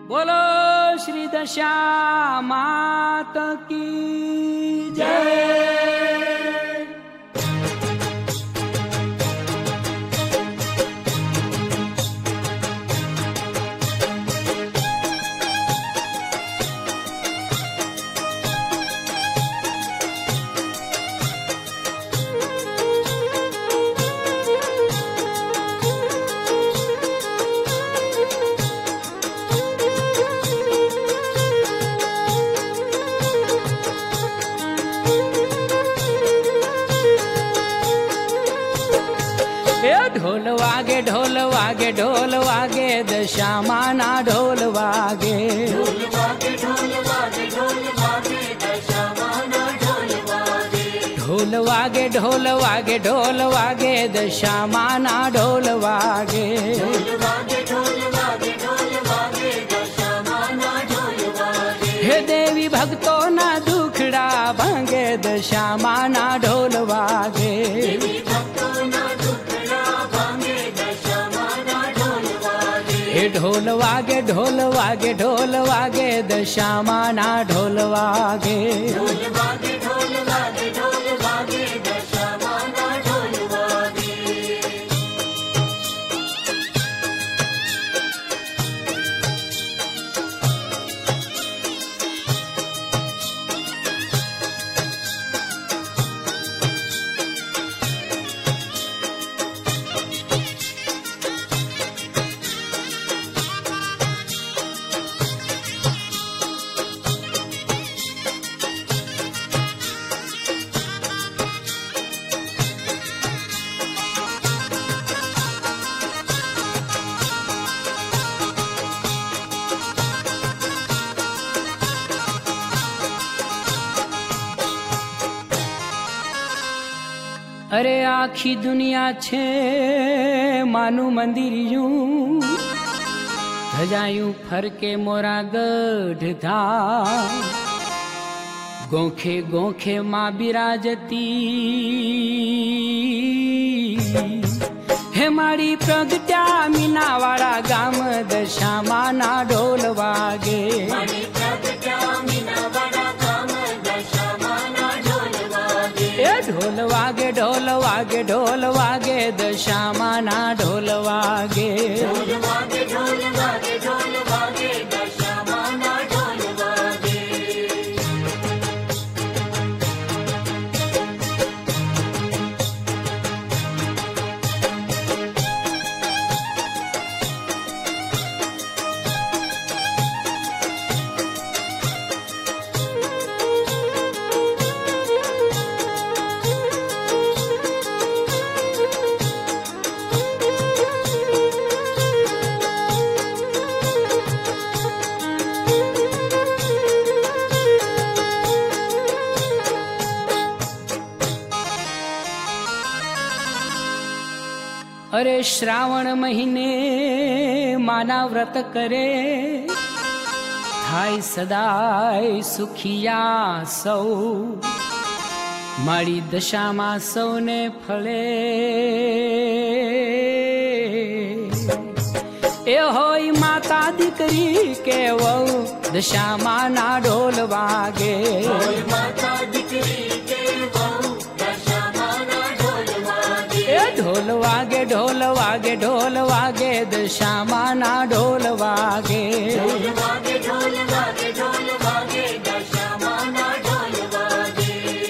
बोलो श्री दशा मात की जय। ढोल वागे ढोल वागे ढोल वागे दशा माना ढोल वागे। ढोल वागे ढोल वागे ढोल वागे दशा माना ढोल वागे। ढोल वागे ढोल वागे ढोल वागे दशा माना ढोल वागे। ढोल वागे ढोल वागे ढोल वागे दशा माना ढोल वागे। हे देवी भक्तों ना दुखड़ा भांगे दशा माना ढोल वागे। देवी भक्तों ना दुखड़ा भांगे दशा माना ढोल वागे। हे ढोल वागे ढोल वागे ढोल वागे दशा माना ढोल वागे। ढोल वागे ढोल वागे ढोल वागे दशा माना ढोल वागे। अरे आखी दुनिया छे मानु मंदिर यूं धजायूं फरके मोरा गढ़ था। गोखे गोखे माँ बिराजती हे मारी प्रगट्या मीनावाड़ा गाम दशा माना ढोल वागे। मारी प्रगट्या मीनावाड़ा गाम दशा माना ढोल वागे। ढोल वागे ढोल वागे ढोल वागे दशा माना ढोल वागे। ढोल वागे ढोल वागे ढोल वागे दशा माना ढोल वागे। अरे श्रावण महीने माना व्रत करे थाय सदाय सुखिया सौ। मारी दशा मा सौने फले ए होई माता दीकरी के वो दशा माना ढोल वागे। माता दीकरी के वो दशा माना ढोल वागे। ढोल वागे ढोल वागे ढोल वागे दशा माना ढोल वागे। ढोल वागे ढोल वागे ढोल वागे दशा माना ढोल वागे।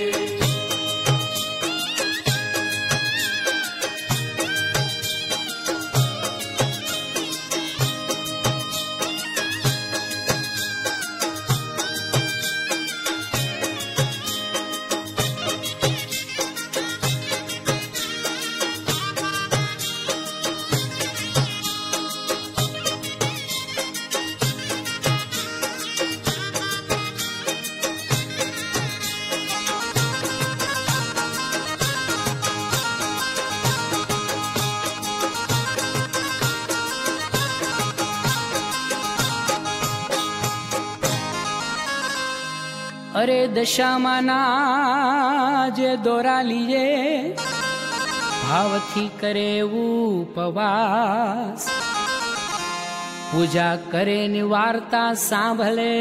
अरे दशा माना जे दोरा लिए भाव थी करे उपवास। दशा माना जे दोरा लिए भाव थी करे उपवास। मारी दशा माना ढोल वागे। ढोल वागे ढोल वागे दशा माना ढोल वागे। ढोल वागे ढोल वागे ढोल वागे दशा माना ढोल वागे। ढोल वागे ढोल वागे ढोल वागे दशा माना ढोल वागे। भाव थी करे उपवास। પૂજા કરે ની વાર્તા સાંભળે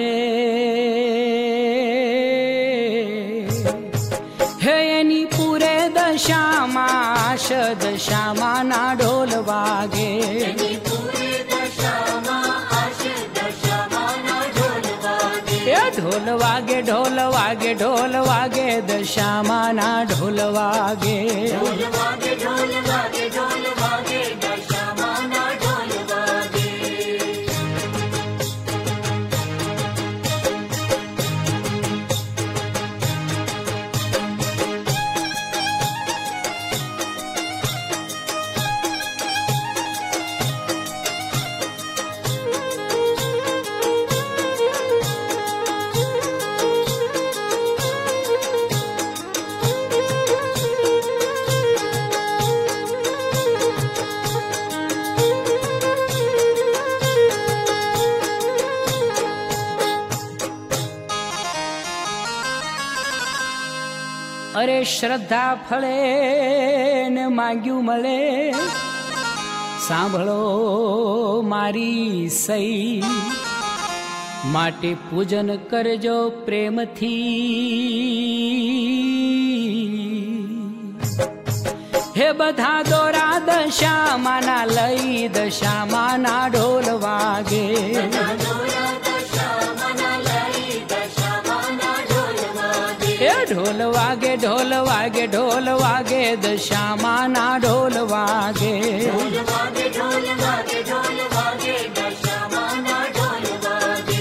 હે એની પૂરે દશામાં દશામાં ના ઢોલ વાગે ઢોલ વાગે ઢોલ વાગે ઢોલ વાગે દશામાં ના ઢોલ વાગે ઢોલ વાગે ઢોલ વાગે ઢોલ વાગે દશામાં ના ઢોલ વાગે અરે શ્રદ્ધા ફળે ને માંગ્યું મળે સાંભળો મારી સઈ માટે પૂજન કરજો પ્રેમથી હે બધા દોરા દશામાં ના લઈ દશામાં ના ઢોલ વાગે ઢોલ વાગે ઢોલ વાગે ઢોલ વાગે દશામાં ના ઢોલ વાગે ઢોલ વાગે ઢોલ વાગે ઢોલ વાગે દશામાં ના ઢોલ વાગે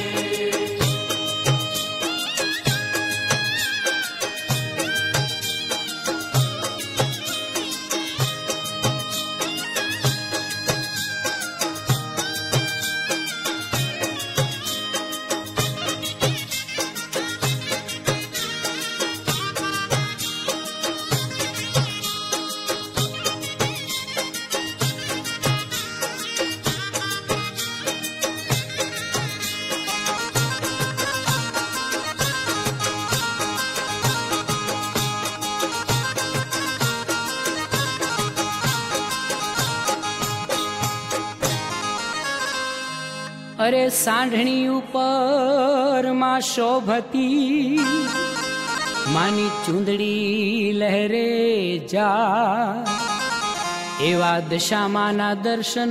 અરે સાંઢણી ઉપર માં શોભતી માની ચૂંદડી લહેરે જા એવા દશામાં ના દર્શન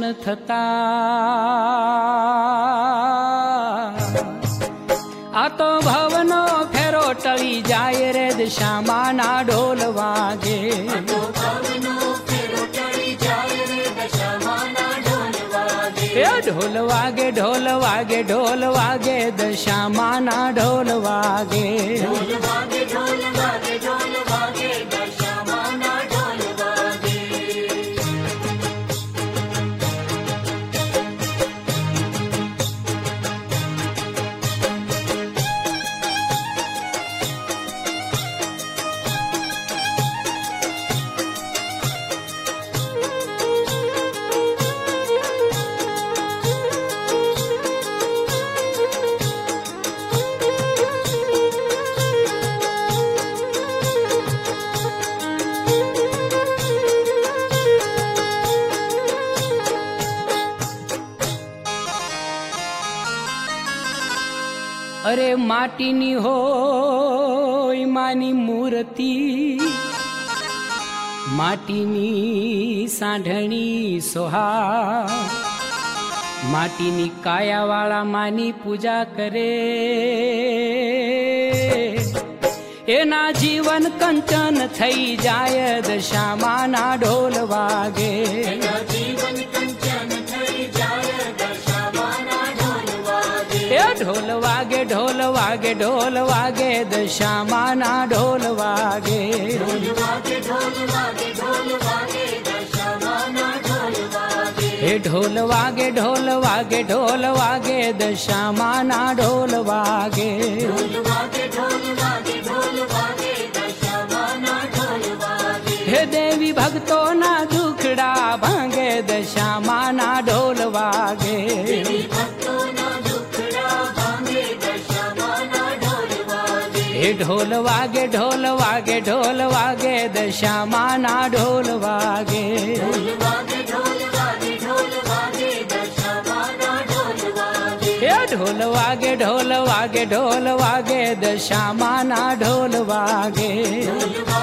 થતા આ તો ભવનો ફેરો ટળી જાય રે દશામાં ના ઢોલ વાગે ઢોલ વાગે ઢોલ વાગે ઢોલ વાગે દશામાં ના ઢોલ વાગે ઢોલ વાગે ઢોલ વાગે ઢોલ વાગે દશામાં ના ઢોલ વાગે અરે માટીની હોય માની મૂર્તિ માટીની સાંઢણી સોહા માટીની કાયાવાળા માની પૂજા કરે એના જીવન કંચન થઈ જાય દશામાં ના ઢોલ વાગે જીવન કંચન થઈ જાય દશામાં ના ઢોલ વાગે ઢોલ વાગે ઢોલ વાગે ઢોલ વાગે દશામાં ના ઢોલ વાગે ઢોલ વાગે ઢોલ વાગે ઢોલ વાગે દશામાં ના ઢોલ વાગે હે ઢોલ વાગે ઢોલ વાગે ઢોલ વાગે દશામાં ના ઢોલ વાગે ઢોલ વાગે ઢોલ વાગે ઢોલ વાગે દશામાં ના ઢોલ વાગે હે દેવી ભક્તો ના દુખડા ભાંગે દશામાં ના ઢોલ વાગે ભક્તોના દુખડા ભાંગે દશામાં ના ઢોલ વાગે હે ઢોલ વાગે ઢોલ વાગે ઢોલ વાગે દશામાં ના ઢોલ વાગે ઢોલ વાગે ઢોલ વાગે ઢોલ વાગે દશામાં ના ઢોલ ઢોલ વાગે ઢોલ વાગે ઢોલ વાગે દશામાના ઢોલ વાગે ઢોલ